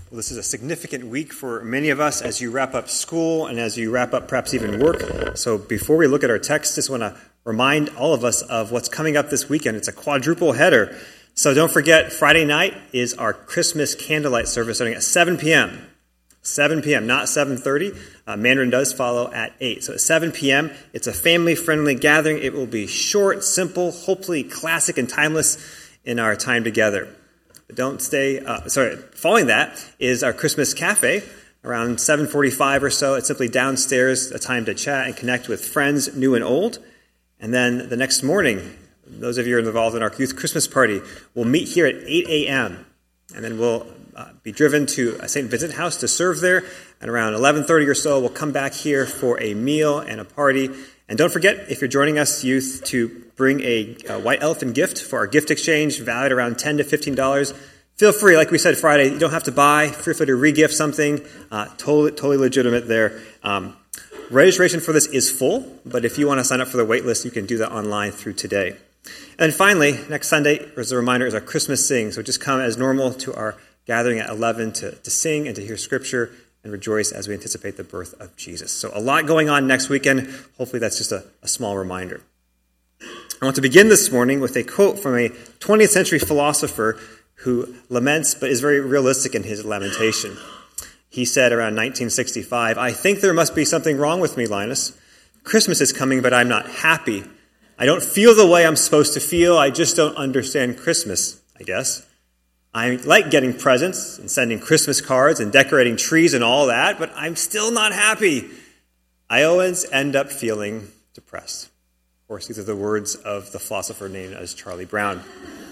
Well, this is a significant week for many of us as you wrap up school and as you wrap up perhaps even work. So before we look at our text, just want to remind all of us of what's coming up this weekend. It's a quadruple header. So don't forget, Friday night is our Christmas candlelight service starting at 7 p.m. 7 p.m., not 7:30. Mandarin does follow at 8. So at 7 p.m., it's a family-friendly gathering. It will be short, simple, hopefully classic and timeless in our time together. But don't stay, following that is our Christmas cafe around 7:45 or so. It's simply downstairs, a time to chat and connect with friends, new and old. And then the next morning, those of you who are involved in our youth Christmas party, we'll meet here at 8 a.m. And then we'll be driven to St. Vincent House to serve there. And around 11:30 or so, we'll come back here for a meal and a party. And don't forget, if you're joining us, youth, to bring a white elephant gift for our gift exchange, valued around $10 to $15. Feel free, like we said Friday, you don't have to buy. Feel free to re-gift something. Totally legitimate there. Registration for this is full, but if you want to sign up for the wait list, you can do that online through today. And finally, next Sunday, as a reminder, is our Christmas Sing. So just come as normal to our gathering at 11 to sing and to hear Scripture and rejoice as we anticipate the birth of Jesus. So a lot going on next weekend. Hopefully that's just a small reminder. I want to begin this morning with a quote from a 20th century philosopher who laments but is very realistic in his lamentation. He said around 1965, "I think there must be something wrong with me, Linus. Christmas is coming, but I'm not happy. I don't feel the way I'm supposed to feel. I just don't understand Christmas, I guess. I like getting presents and sending Christmas cards and decorating trees and all that, but I'm still not happy. I always end up feeling depressed." Of course, these are the words of the philosopher named as Charlie Brown.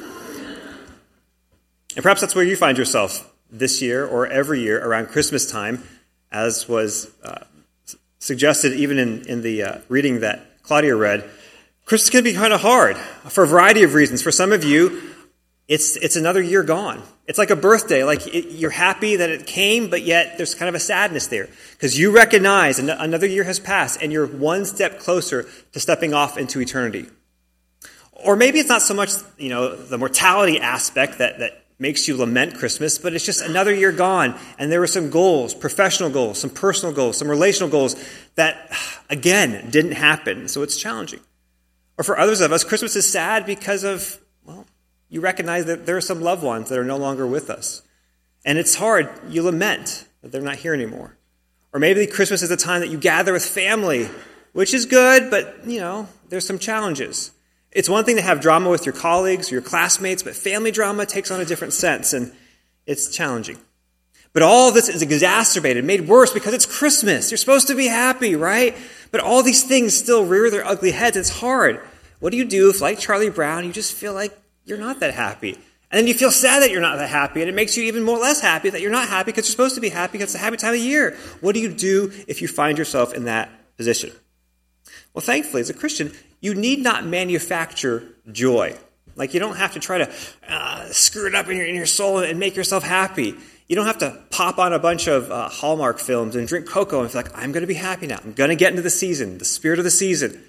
And perhaps that's where you find yourself this year or every year around Christmas time, as was suggested even in the reading that Claudia read. Christmas can be kind of hard for a variety of reasons. For some of you, it's another year gone. It's like a birthday. You're happy that it came, but yet there's kind of a sadness there because you recognize another year has passed and you're one step closer to stepping off into eternity. Or maybe it's not so much, the mortality aspect that makes you lament Christmas, but it's just another year gone, and there were some goals, professional goals, some personal goals, some relational goals that, again, didn't happen, so it's challenging. Or for others of us, Christmas is sad because of, you recognize that there are some loved ones that are no longer with us. And it's hard. You lament that they're not here anymore. Or maybe Christmas is the time that you gather with family, which is good, but, there's some challenges. It's one thing to have drama with your colleagues or your classmates, but family drama takes on a different sense, and it's challenging. But all of this is exacerbated, made worse because it's Christmas. You're supposed to be happy, right? But all these things still rear their ugly heads. It's hard. What do you do if, like Charlie Brown, you just feel like you're not that happy? And then you feel sad that you're not that happy, and it makes you even more less happy that you're not happy because you're supposed to be happy because it's a happy time of year. What do you do if you find yourself in that position? Well, thankfully, as a Christian, you need not manufacture joy. You don't have to try to screw it up in your soul and make yourself happy. You don't have to pop on a bunch of Hallmark films and drink cocoa and feel like, I'm going to be happy now. I'm going to get into the season, the spirit of the season.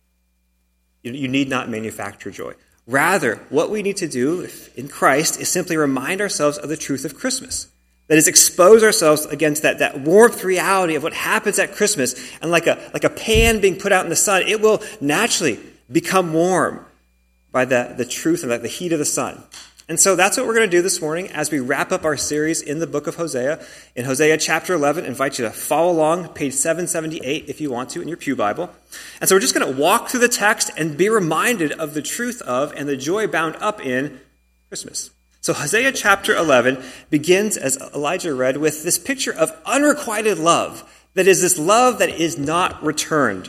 You need not manufacture joy. Rather, what we need to do in Christ is simply remind ourselves of the truth of Christmas. That is, expose ourselves against that warped reality of what happens at Christmas. And like a pan being put out in the sun, it will naturally become warm by the truth and the heat of the sun. And so that's what we're going to do this morning as we wrap up our series in the book of Hosea. In Hosea chapter 11, I invite you to follow along, page 778 if you want to in your pew Bible. And so we're just going to walk through the text and be reminded of the truth of and the joy bound up in Christmas. So Hosea chapter 11 begins, as Elijah read, with this picture of unrequited love. That is, this love that is not returned.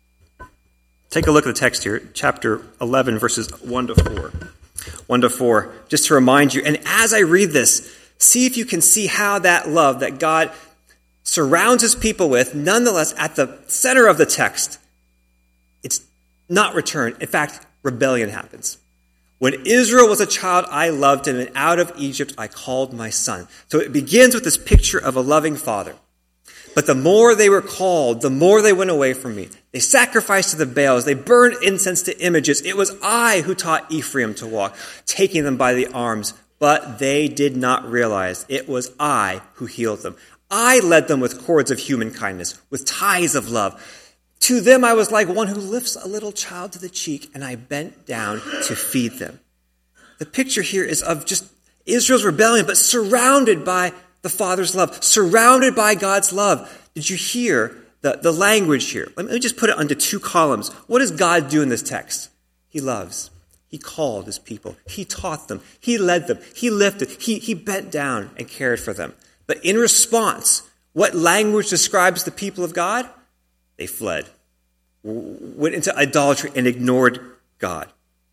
Take a look at the text here, chapter 11, verses 1 to 4. 1 to 4, just to remind you. And as I read this, see if you can see how that love that God surrounds his people with, nonetheless, at the center of the text, it's not returned. In fact, rebellion happens. When Israel was a child, I loved him, and out of Egypt I called my son. So it begins with this picture of a loving father. But the more they were called, the more they went away from me. They sacrificed to the Baals. They burned incense to images. It was I who taught Ephraim to walk, taking them by the arms but they did not realize it was I who healed them. I led them with cords of human kindness, with ties of love. To them I was like one who lifts a little child to the cheek, and I bent down to feed them. The picture here is of just Israel's rebellion, but surrounded by the Father's love, surrounded by God's love. Did you hear the language here? Let me just put it onto two columns. What does God do in this text? He loves. He called his people. He taught them. He led them. He lifted. He bent down and cared for them. But in response, what language describes the people of God? They fled, went into idolatry and ignored God.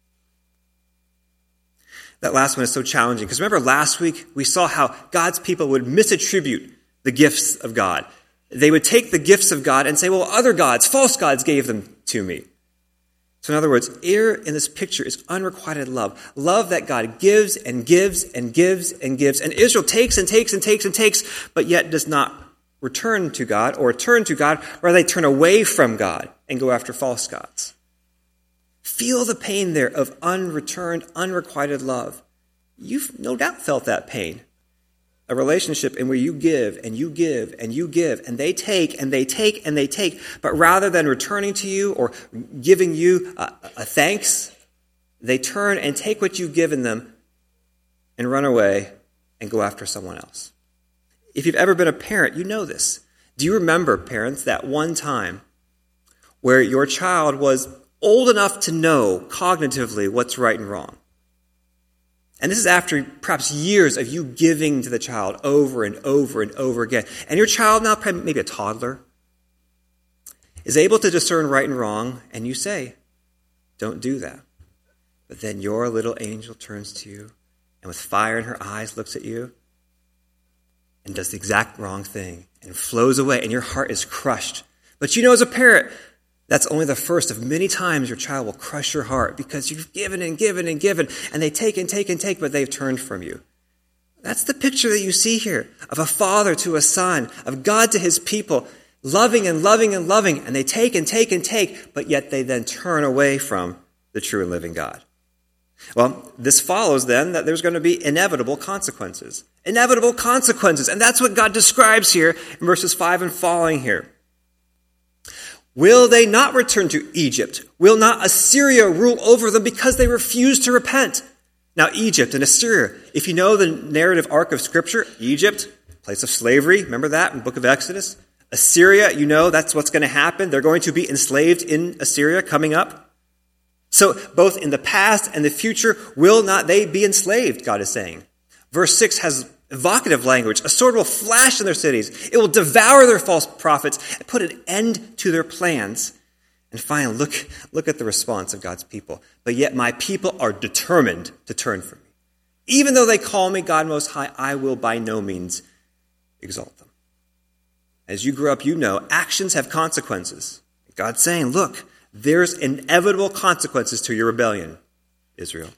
That last one is so challenging because remember last week we saw how God's people would misattribute the gifts of God. They would take the gifts of God and say, well, other gods, false gods gave them to me. So in other words, here in this picture is unrequited love. Love that God gives and gives and gives and gives. And Israel takes and takes and takes and takes, but yet does not return to God or turn to God, or they turn away from God and go after false gods. Feel the pain there of unreturned, unrequited love. You've no doubt felt that pain. A relationship in where you give and you give and you give, and they take and they take and they take, but rather than returning to you or giving you a thanks, they turn and take what you've given them and run away and go after someone else. If you've ever been a parent, you know this. Do you remember, parents, that one time where your child was old enough to know cognitively what's right and wrong? And this is after perhaps years of you giving to the child over and over and over again. And your child, now maybe a toddler, is able to discern right and wrong, and you say, don't do that. But then your little angel turns to you and with fire in her eyes looks at you and does the exact wrong thing and flows away, and your heart is crushed. But you know, as a parent, that's only the first of many times your child will crush your heart because you've given and given and given, and they take and take and take, but they've turned from you. That's the picture that you see here of a father to a son, of God to his people, loving and loving and loving, and they take and take and take, but yet they then turn away from the true and living God. Well, this follows then that there's going to be inevitable consequences. Inevitable consequences, and that's what God describes here in verses 5 and following here. Will they not return to Egypt? Will not Assyria rule over them because they refuse to repent? Now, Egypt and Assyria, if you know the narrative arc of Scripture, Egypt, place of slavery, remember that in the book of Exodus? Assyria, you know that's what's going to happen. They're going to be enslaved in Assyria coming up. So both in the past and the future, will not they be enslaved, God is saying. Verse 6 has evocative language. A sword will flash in their cities. It will devour their false prophets and put an end to their plans. And finally, look at the response of God's people. But yet my people are determined to turn from me. Even though they call me God Most High, I will by no means exalt them. As you grow up, you know actions have consequences. God's saying, look, there's inevitable consequences to your rebellion, Israel.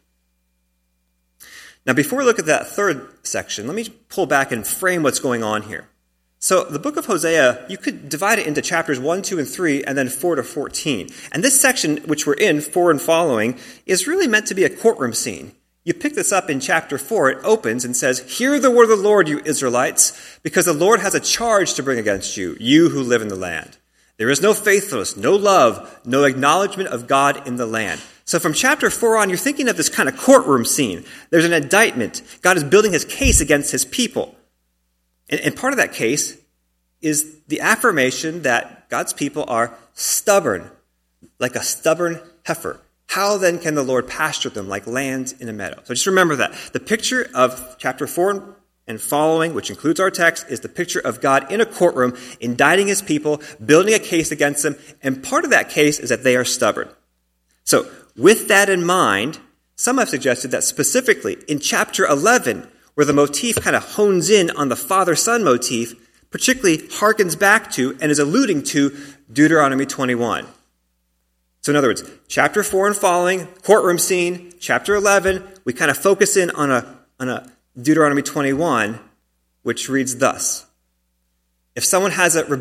Now, before we look at that third section, let me pull back and frame what's going on here. So the book of Hosea, you could divide it into chapters 1, 2, and 3, and then 4 to 14. And this section, which we're in, 4 and following, is really meant to be a courtroom scene. You pick this up in chapter 4. It opens and says, "Hear the word of the Lord, you Israelites, because the Lord has a charge to bring against you, you who live in the land. There is no faithfulness, no love, no acknowledgement of God in the land." So from chapter 4 on, you're thinking of this kind of courtroom scene. There's an indictment. God is building his case against his people. And part of that case is the affirmation that God's people are stubborn, like a stubborn heifer. How then can the Lord pasture them like lambs in a meadow? So just remember that. The picture of chapter 4 and following, which includes our text, is the picture of God in a courtroom, indicting his people, building a case against them. And part of that case is that they are stubborn. So with that in mind, some have suggested that specifically in chapter 11, where the motif kind of hones in on the father-son motif, particularly harkens back to and is alluding to Deuteronomy 21. So in other words, chapter 4 and following, courtroom scene. Chapter 11, we kind of focus in on a Deuteronomy 21, which reads thus. If someone has a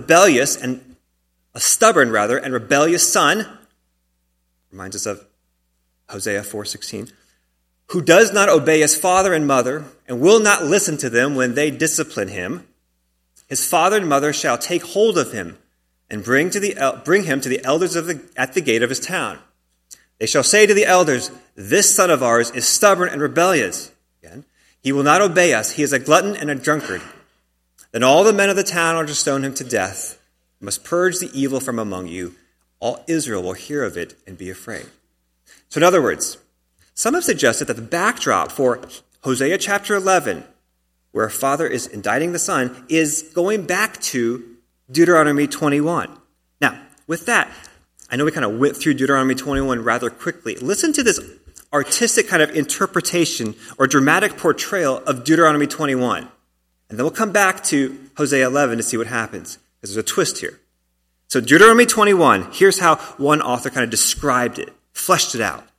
stubborn rebellious son, reminds us of Hosea 4:16, who does not obey his father and mother, and will not listen to them when they discipline him, his father and mother shall take hold of him and bring him to the elders at the gate of his town. They shall say to the elders, "This son of ours is stubborn and rebellious. Again, he will not obey us. He is a glutton and a drunkard." Then all the men of the town are to stone him to death. You must purge the evil from among you. All Israel will hear of it and be afraid. So in other words, some have suggested that the backdrop for Hosea chapter 11, where a father is indicting the son, is going back to Deuteronomy 21. Now, with that, I know we kind of went through Deuteronomy 21 rather quickly. Listen to this artistic kind of interpretation or dramatic portrayal of Deuteronomy 21. And then we'll come back to Hosea 11 to see what happens, because there's a twist here. So Deuteronomy 21, here's how one author kind of described it, fleshed it out.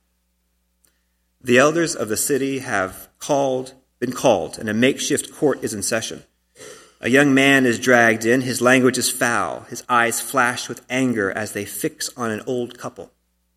The elders of the city have been called, and a makeshift court is in session. A young man is dragged in. His language is foul. His eyes flash with anger as they fix on an old couple.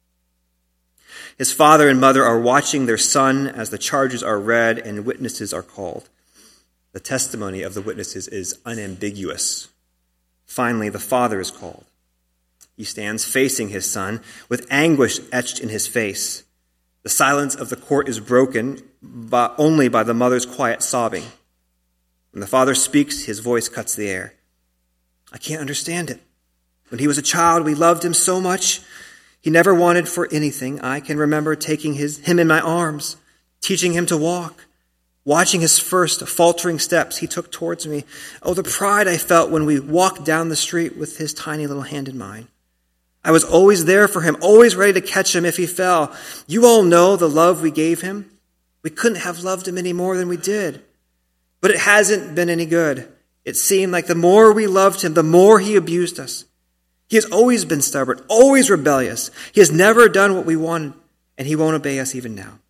His father and mother are watching their son as the charges are read and witnesses are called. The testimony of the witnesses is unambiguous. Finally, the father is called. He stands facing his son with anguish etched in his face. The silence of the court is broken only by the mother's quiet sobbing. When the father speaks, his voice cuts the air. "I can't understand it. When he was a child, we loved him so much. He never wanted for anything. I can remember taking him in my arms, teaching him to walk, watching his first faltering steps he took towards me. Oh, the pride I felt when we walked down the street with his tiny little hand in mine. I was always there for him, always ready to catch him if he fell. You all know the love we gave him. We couldn't have loved him any more than we did. But it hasn't been any good. It seemed like the more we loved him, the more he abused us. He has always been stubborn, always rebellious. He has never done what we wanted, and he won't obey us even now.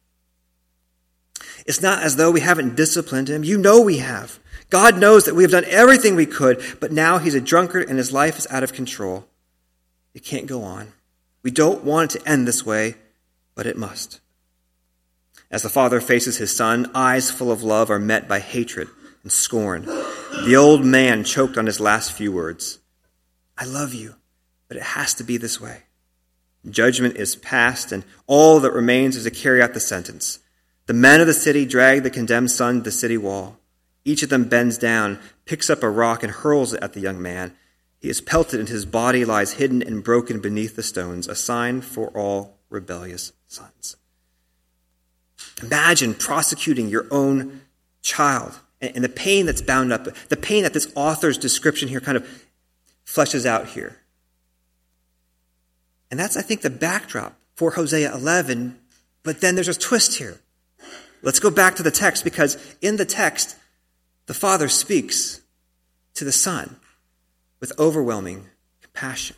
It's not as though we haven't disciplined him. You know we have. God knows that we have done everything we could, but now he's a drunkard and his life is out of control. It can't go on. We don't want it to end this way, but it must." As the father faces his son, eyes full of love are met by hatred and scorn. The old man choked on his last few words. "I love you, but it has to be this way." Judgment is passed, and all that remains is to carry out the sentence. The men of the city drag the condemned son to the city wall. Each of them bends down, picks up a rock, and hurls it at the young man. He is pelted, and his body lies hidden and broken beneath the stones, a sign for all rebellious sons. Imagine prosecuting your own child and the pain that's bound up, the pain that this author's description here kind of fleshes out here. And that's, I think, the backdrop for Hosea 11, but then there's a twist here. Let's go back to the text, because in the text, the father speaks to the son with overwhelming compassion.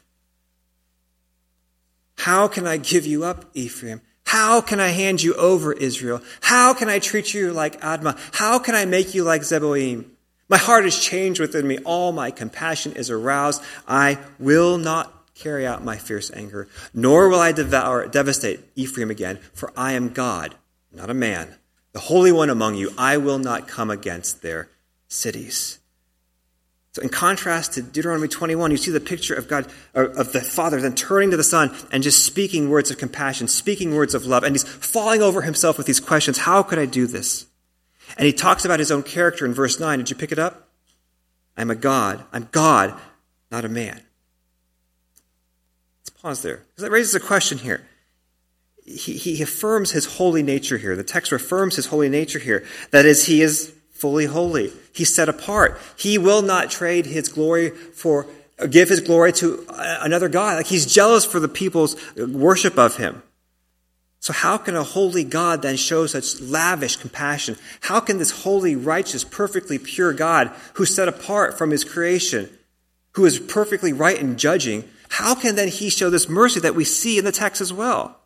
"How can I give you up, Ephraim? How can I hand you over, Israel? How can I treat you like Admah? How can I make you like Zeboim? My heart is changed within me. All my compassion is aroused. I will not carry out my fierce anger, nor will I devastate Ephraim again, for I am God, not a man, the Holy One among you. I will not come against their cities." So in contrast to Deuteronomy 21, you see the picture of God, of the father then turning to the son and just speaking words of compassion, speaking words of love. And he's falling over himself with these questions. How could I do this? And he talks about his own character in verse 9. Did you pick it up? I'm God, not a man. Let's pause there, because that raises a question here. He affirms his holy nature here. The text affirms his holy nature here. That is, he is fully holy. He's set apart. He will not trade his glory give his glory to another God. Like, he's jealous for the people's worship of him. So how can a holy God then show such lavish compassion? How can this holy, righteous, perfectly pure God, who's set apart from his creation, who is perfectly right in judging, how can then he show this mercy that we see in the text as well?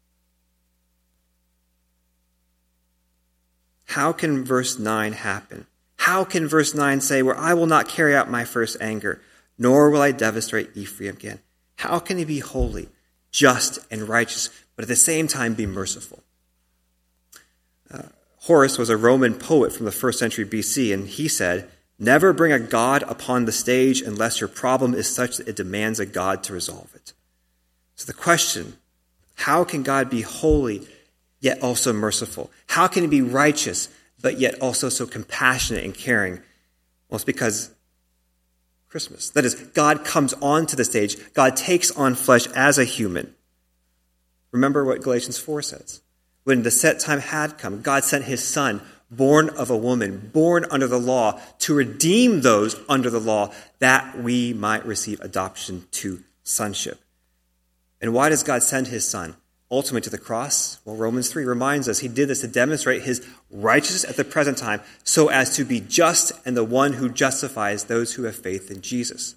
How can verse 9 happen? How can verse 9 say, where I will not carry out my first anger, nor will I devastate Ephraim again? How can he be holy, just, and righteous, but at the same time be merciful? Horace was a Roman poet from the 1st century BC, and he said, "Never bring a god upon the stage unless your problem is such that it demands a god to resolve it." So the question, how can God be holy yet also merciful? How can he be righteous but yet also so compassionate and caring? Well, it's because Christmas. That is, God comes onto the stage. God takes on flesh as a human. Remember what Galatians 4 says. When the set time had come, God sent his son, born of a woman, born under the law, to redeem those under the law, that we might receive adoption to sonship. And why does God send his son ultimately to the cross? Well, Romans 3 reminds us he did this to demonstrate his righteousness at the present time, so as to be just and the one who justifies those who have faith in Jesus.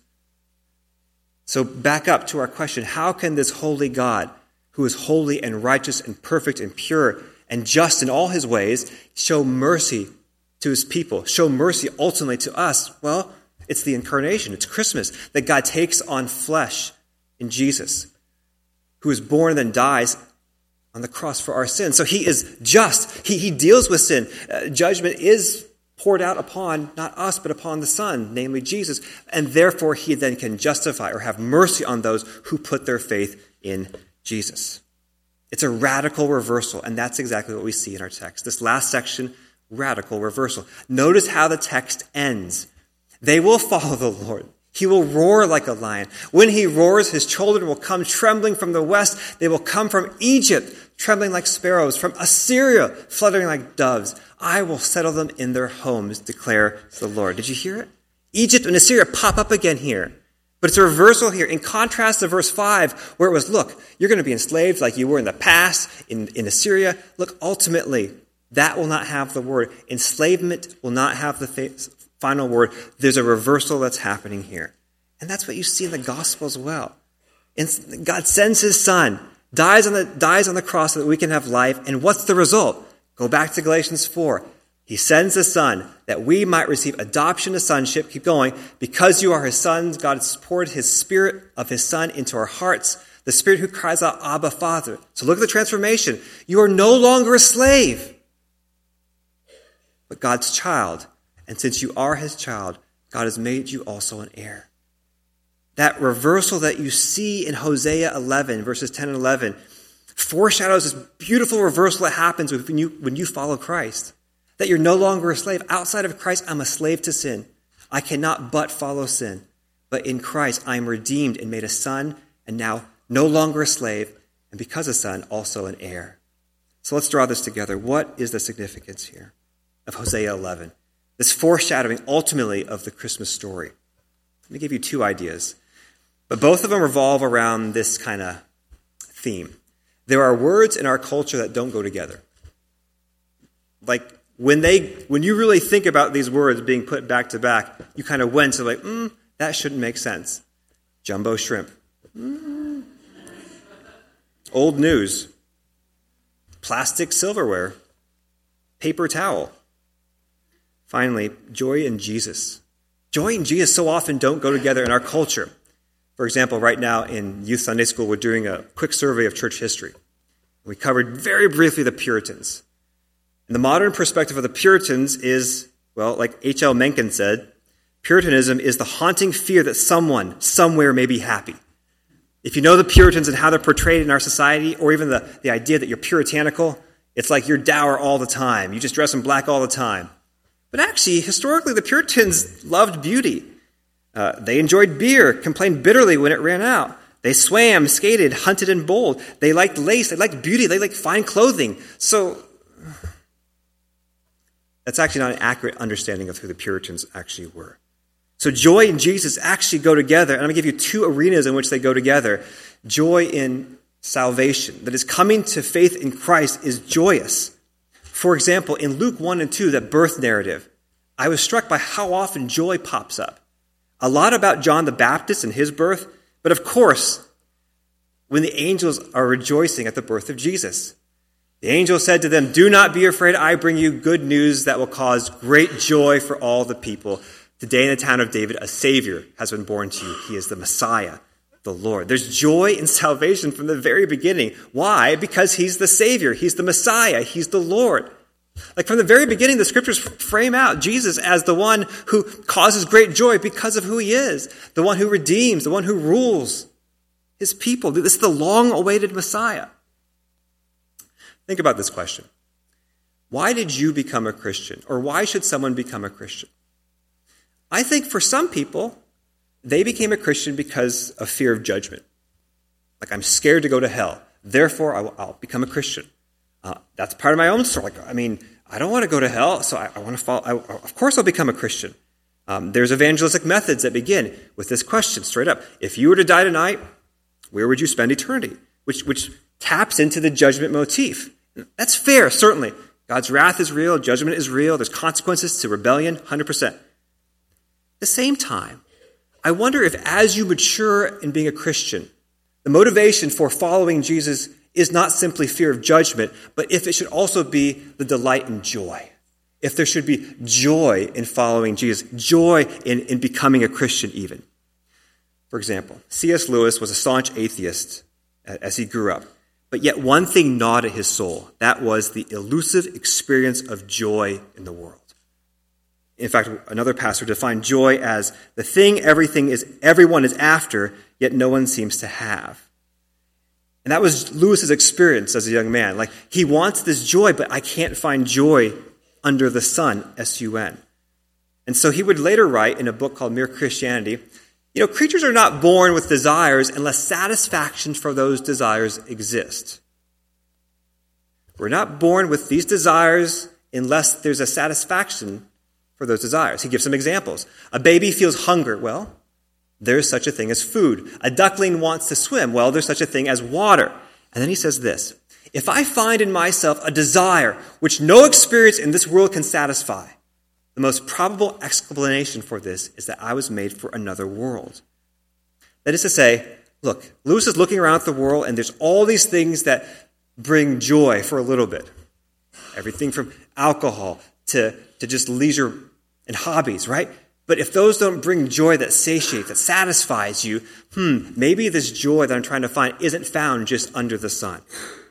So back up to our question, how can this holy God, who is holy and righteous and perfect and pure and just in all his ways, show mercy to his people, show mercy ultimately to us? Well, it's the incarnation, it's Christmas, that God takes on flesh in Jesus, who is born and then dies on the cross for our sins. So he is just. He deals with sin. Judgment is poured out upon, not us, but upon the Son, namely Jesus. And therefore he then can justify or have mercy on those who put their faith in Jesus. It's a radical reversal, and that's exactly what we see in our text. This last section, radical reversal. Notice how the text ends. They will follow the Lord. He will roar like a lion. When he roars, his children will come trembling from the west. They will come from Egypt, trembling like sparrows, from Assyria, fluttering like doves. I will settle them in their homes, declares the Lord. Did you hear it? Egypt and Assyria pop up again here. But it's a reversal here. In contrast to verse 5, where it was, look, you're going to be enslaved like you were in the past in Assyria. Look, ultimately, that will not have the word. Enslavement will not have the final word. There's a reversal that's happening here. And that's what you see in the gospel as well. And God sends his son, dies on the cross so that we can have life. And what's the result? Go back to Galatians 4. He sends the son that we might receive adoption to sonship. Keep going. Because you are his sons, God has poured his spirit of his son into our hearts, the spirit who cries out, Abba, Father. So look at the transformation. You are no longer a slave, but God's child. And since you are his child, God has made you also an heir. That reversal that you see in Hosea 11, verses 10 and 11, foreshadows this beautiful reversal that happens when you follow Christ. That you're no longer a slave. Outside of Christ, I'm a slave to sin. I cannot but follow sin. But in Christ, I am redeemed and made a son, and now no longer a slave, and because a son, also an heir. So let's draw this together. What is the significance here of Hosea 11? This foreshadowing ultimately of the Christmas story. Let me give you two ideas. But both of them revolve around this kind of theme. There are words in our culture that don't go together. Like when you really think about these words being put back to back, you kind of wince and like, that shouldn't make sense. Jumbo shrimp. Old news. Plastic silverware. Paper towel. Finally, joy in Jesus. Joy and Jesus so often don't go together in our culture. For example, right now in Youth Sunday School, we're doing a quick survey of church history. We covered very briefly the Puritans. And the modern perspective of the Puritans is, well, like H.L. Mencken said, Puritanism is the haunting fear that someone, somewhere may be happy. If you know the Puritans and how they're portrayed in our society, or even the idea that you're puritanical, it's like you're dour all the time. You just dress in black all the time. But actually, historically, the Puritans loved beauty. They enjoyed beer, complained bitterly when it ran out. They swam, skated, hunted, and bowled. They liked lace. They liked beauty. They liked fine clothing. So that's actually not an accurate understanding of who the Puritans actually were. So joy and Jesus actually go together. And I'm going to give you two arenas in which they go together. Joy in salvation, that is coming to faith in Christ, is joyous. For example, in Luke 1 and 2, that birth narrative, I was struck by how often joy pops up. A lot about John the Baptist and his birth, but of course, when the angels are rejoicing at the birth of Jesus. The angel said to them, "Do not be afraid, I bring you good news that will cause great joy for all the people. Today in the town of David, a Savior has been born to you. He is the Messiah, the Lord." There's joy in salvation from the very beginning. Why? Because he's the Savior. He's the Messiah. He's the Lord. Like from the very beginning, the scriptures frame out Jesus as the one who causes great joy because of who he is, the one who redeems, the one who rules his people. This is the long-awaited Messiah. Think about this question. Why did you become a Christian? Or why should someone become a Christian? I think for some people, they became a Christian because of fear of judgment. Like, I'm scared to go to hell. Therefore, I'll become a Christian. That's part of my own story. Like, I don't want to go to hell, so I want to follow. Of course, I'll become a Christian. There's evangelistic methods that begin with this question straight up. If you were to die tonight, where would you spend eternity? Which taps into the judgment motif. That's fair, certainly. God's wrath is real. Judgment is real. There's consequences to rebellion, 100%. At the same time, I wonder if as you mature in being a Christian, the motivation for following Jesus is not simply fear of judgment, but if it should also be the delight and joy. If there should be joy in following Jesus, joy in becoming a Christian even. For example, C.S. Lewis was a staunch atheist as he grew up, but yet one thing gnawed at his soul. That was the elusive experience of joy in the world. In fact, another pastor defined joy as the thing everyone is after, yet no one seems to have. And that was Lewis's experience as a young man. Like, he wants this joy, but I can't find joy under the sun, S-U-N. And so he would later write in a book called Mere Christianity, creatures are not born with desires unless satisfaction for those desires exist. We're not born with these desires unless there's a satisfaction for those desires. He gives some examples. A baby feels hunger. Well, there's such a thing as food. A duckling wants to swim. Well, there's such a thing as water. And then he says this, if I find in myself a desire which no experience in this world can satisfy, the most probable explanation for this is that I was made for another world. That is to say, look, Lewis is looking around at the world and there's all these things that bring joy for a little bit. Everything from alcohol to just leisure and hobbies, right? But if those don't bring joy that satiates, that satisfies you, maybe this joy that I'm trying to find isn't found just under the sun.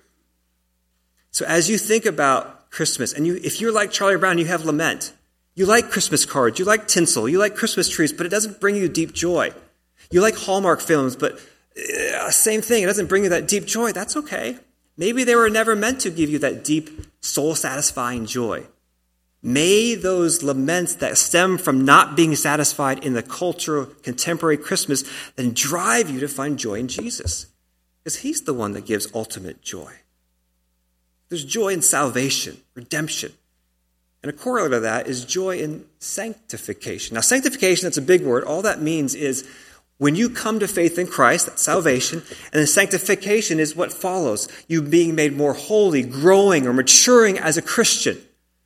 So as you think about Christmas, and if you're like Charlie Brown, you have lament. You like Christmas cards, you like tinsel, you like Christmas trees, but it doesn't bring you deep joy. You like Hallmark films, but same thing, it doesn't bring you that deep joy. That's okay. Maybe they were never meant to give you that deep, soul-satisfying joy. May those laments that stem from not being satisfied in the cultural contemporary Christmas then drive you to find joy in Jesus. Because he's the one that gives ultimate joy. There's joy in salvation, redemption. And a corollary to that is joy in sanctification. Now, sanctification, that's a big word. All that means is when you come to faith in Christ, that's salvation, and then sanctification is what follows. You being made more holy, growing or maturing as a Christian.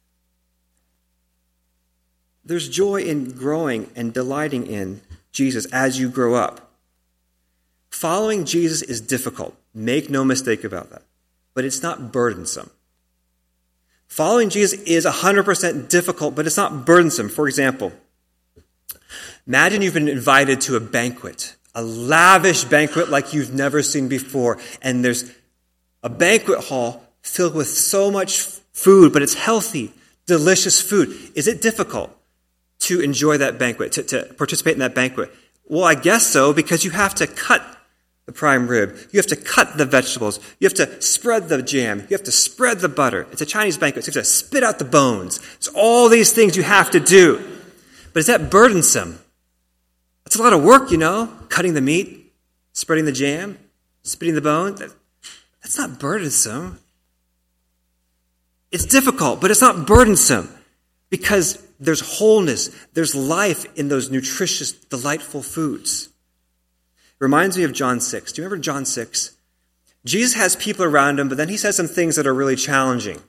There's joy in growing and delighting in Jesus as you grow up. Following Jesus is difficult. Make no mistake about that. But it's not burdensome. Following Jesus is 100% difficult, but it's not burdensome. For example, imagine you've been invited to a banquet, a lavish banquet like you've never seen before, and there's a banquet hall filled with so much food, but it's healthy, delicious food. Is it difficult to enjoy that banquet, to participate in that banquet? Well, I guess so, because you have to cut the prime rib. You have to cut the vegetables. You have to spread the jam. You have to spread the butter. It's a Chinese banquet, so you have to spit out the bones. It's all these things you have to do. But is that burdensome? That's a lot of work, cutting the meat, spreading the jam, spitting the bone. That's not burdensome. It's difficult, but it's not burdensome because there's wholeness, there's life in those nutritious, delightful foods. It reminds me of John 6. Do you remember John 6? Jesus has people around him, but then he says some things that are really challenging.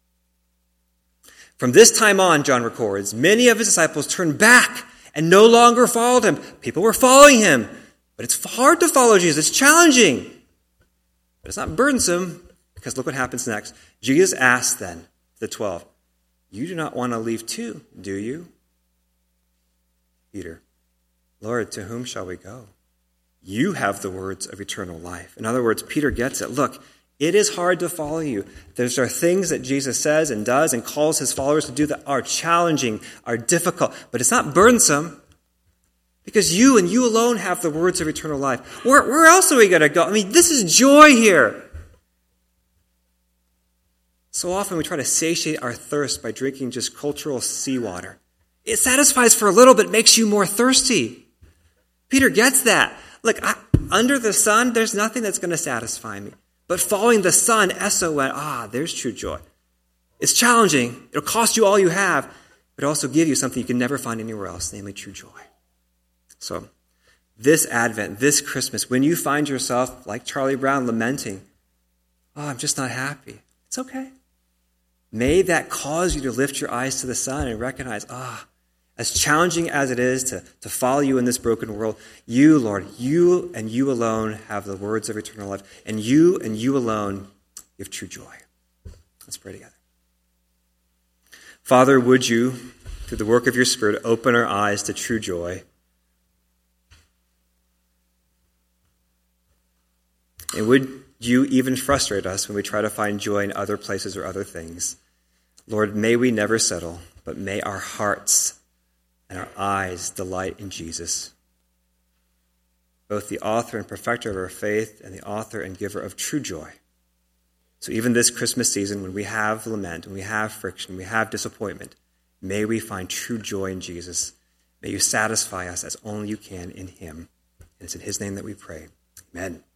From this time on, John records, many of his disciples turned back and no longer followed him. People were following him, but it's hard to follow Jesus. It's challenging, but it's not burdensome, because look what happens next. Jesus asked then the 12, you do not want to leave too, do you? Peter, Lord, to whom shall we go? You have the words of eternal life. In other words, Peter gets it. Look, It is hard to follow you. There are things that Jesus says and does and calls his followers to do that are challenging, are difficult, but it's not burdensome because you and you alone have the words of eternal life. Where else are we going to go? I mean, this is joy here. So often we try to satiate our thirst by drinking just cultural seawater. It satisfies for a little, but makes you more thirsty. Peter gets that. Look, under the sun, there's nothing that's going to satisfy me. But following the Son, S-O-N, there's true joy. It's challenging. It'll cost you all you have, but also give you something you can never find anywhere else, namely true joy. So this Advent, this Christmas, when you find yourself, like Charlie Brown, lamenting, I'm just not happy. It's okay. May that cause you to lift your eyes to the sun and recognize, as challenging as it is to follow you in this broken world, you, Lord, you and you alone have the words of eternal life. And you alone give true joy. Let's pray together. Father, would you, through the work of your Spirit, open our eyes to true joy? And would you even frustrate us when we try to find joy in other places or other things? Lord, may we never settle, but may our hearts and our eyes delight in Jesus, both the author and perfecter of our faith and the author and giver of true joy. So even this Christmas season, when we have lament, when we have friction, we have disappointment, may we find true joy in Jesus. May you satisfy us as only you can in him. And it's in his name that we pray. Amen.